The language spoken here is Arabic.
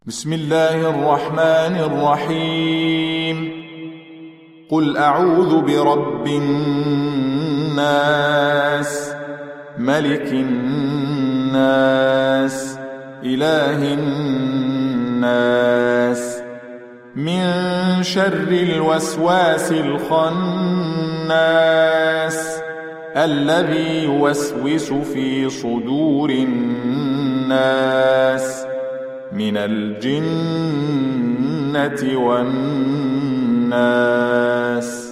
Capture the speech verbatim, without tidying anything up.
بسم الله الرحمن الرحيم. قل أعوذ برب الناس، ملك الناس، إله الناس، من شر الوسواس الخناس، الذي يوسوس في صدور الناس من الجنة والناس.